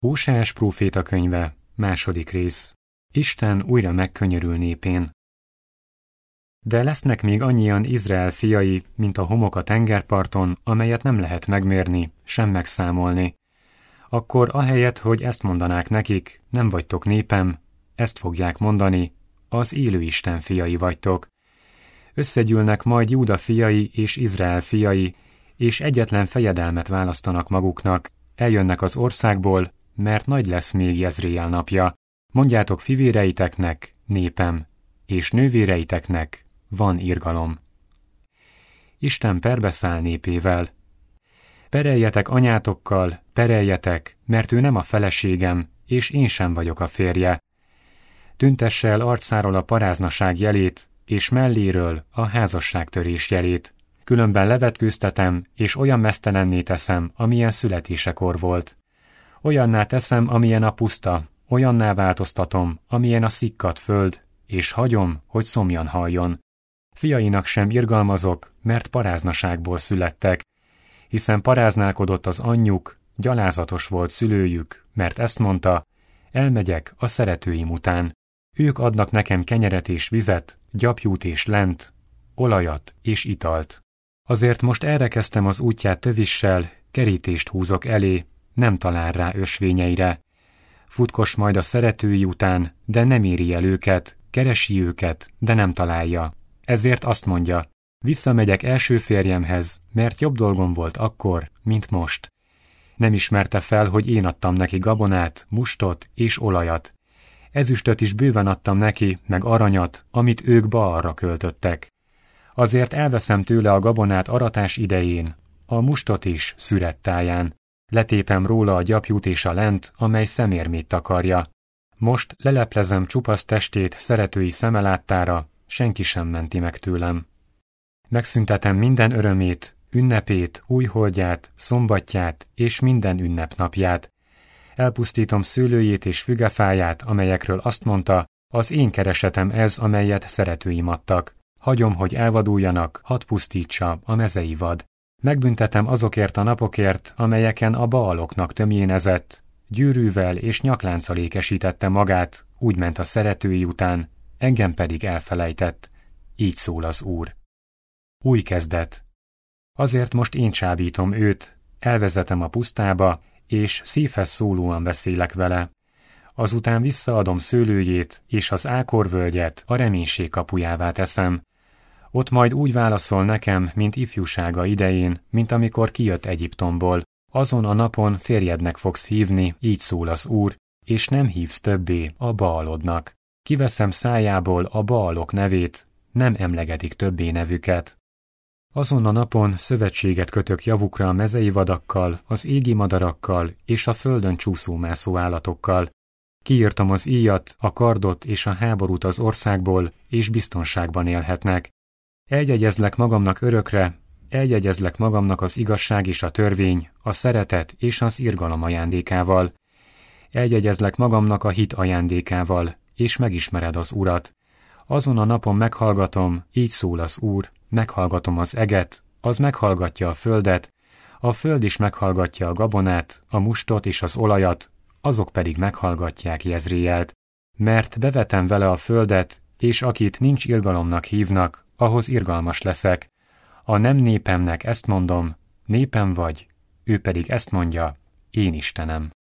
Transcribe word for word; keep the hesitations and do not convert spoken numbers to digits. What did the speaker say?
Hóseás próféta könyve, második rész. Isten újra megkönyörül népén. De lesznek még annyian Izrael fiai, mint a homok a tengerparton, amelyet nem lehet megmérni, sem megszámolni. Akkor ahelyett, hogy ezt mondanák nekik, nem vagytok népem, ezt fogják mondani, az élő Isten fiai vagytok. Összegyűlnek majd Júda fiai és Izrael fiai, és egyetlen fejedelmet választanak maguknak, eljönnek az országból, mert nagy lesz még Jezréel napja. Mondjátok fivéreiteknek, népem, és nővéreiteknek, van irgalom. Isten perbeszáll népével. Pereljetek anyátokkal, pereljetek, mert ő nem a feleségem, és én sem vagyok a férje. Tüntesse el arcáról a paráznaság jelét, és melléről a házasságtörés jelét. Különben levetkőztetem, és olyan meztelenné teszem, amilyen születésekor volt. Olyanná teszem, amilyen a puszta, olyanná változtatom, amilyen a szikkadt föld, és hagyom, hogy szomjan halljon. Fiainak sem irgalmazok, mert paráznaságból születtek, hiszen paráználkodott az anyjuk, gyalázatos volt szülőjük, mert ezt mondta, elmegyek a szeretőim után. Ők adnak nekem kenyeret és vizet, gyapjút és lent, olajat és italt. Azért most elrekeztem az útját tövissel, kerítést húzok elé, nem talál rá ösvényeire. Futkos majd a szeretői után, de nem éri el őket, keresi őket, de nem találja. Ezért azt mondja, visszamegyek első férjemhez, mert jobb dolgom volt akkor, mint most. Nem ismerte fel, hogy én adtam neki gabonát, mustot és olajat. Ezüstöt is bőven adtam neki, meg aranyat, amit ők Baalra költöttek. Azért elveszem tőle a gabonát aratás idején, a mustot is szüret táján. Letépem róla a gyapjút és a lent, amely szemérmét takarja. Most leleplezem csupasz testét szeretői szeme láttára, senki sem menti meg tőlem. Megszüntetem minden örömét, ünnepét, újholdját, szombatját és minden ünnepnapját. Elpusztítom szőlőjét és fügefáját, amelyekről azt mondta, az én keresetem ez, amelyet szeretőim adtak. Hagyom, hogy elvaduljanak, hadd pusztítsa a mezei vad. Megbüntetem azokért a napokért, amelyeken a Baaloknak tömjénezett, gyűrűvel és nyaklánccal ékesítette magát, úgy ment a szeretői után, engem pedig elfelejtett. Így szól az Úr. Új kezdet. Azért most én csábítom őt, elvezetem a pusztába, és szívhez szólóan beszélek vele. Azután visszaadom szőlőjét, és az ákorvölgyet a reménység kapujává teszem. Ott majd úgy válaszol nekem, mint ifjúsága idején, mint amikor kijött Egyiptomból. Azon a napon férjednek fogsz hívni, így szól az Úr, és nem hívsz többé a Baalodnak. Kiveszem szájából a Baalok nevét, nem emlegetik többé nevüket. Azon a napon szövetséget kötök javukra a mezei vadakkal, az égi madarakkal és a földön csúszómászó állatokkal. Kiírtam az íjat, a kardot és a háborút az országból, és biztonságban élhetnek. Eljegyezlek magamnak örökre, eljegyezlek magamnak az igazság és a törvény, a szeretet és az irgalom ajándékával. Eljegyezlek magamnak a hit ajándékával, és megismered az Urat. Azon a napon meghallgatom, így szól az Úr, meghallgatom az eget, az meghallgatja a földet, a föld is meghallgatja a gabonát, a mustot és az olajat, azok pedig meghallgatják Jezréelt. Mert bevetem vele a földet, és akit nincs irgalomnak hívnak, ahhoz irgalmas leszek. A nem népemnek ezt mondom, népem vagy, ő pedig ezt mondja, én Istenem.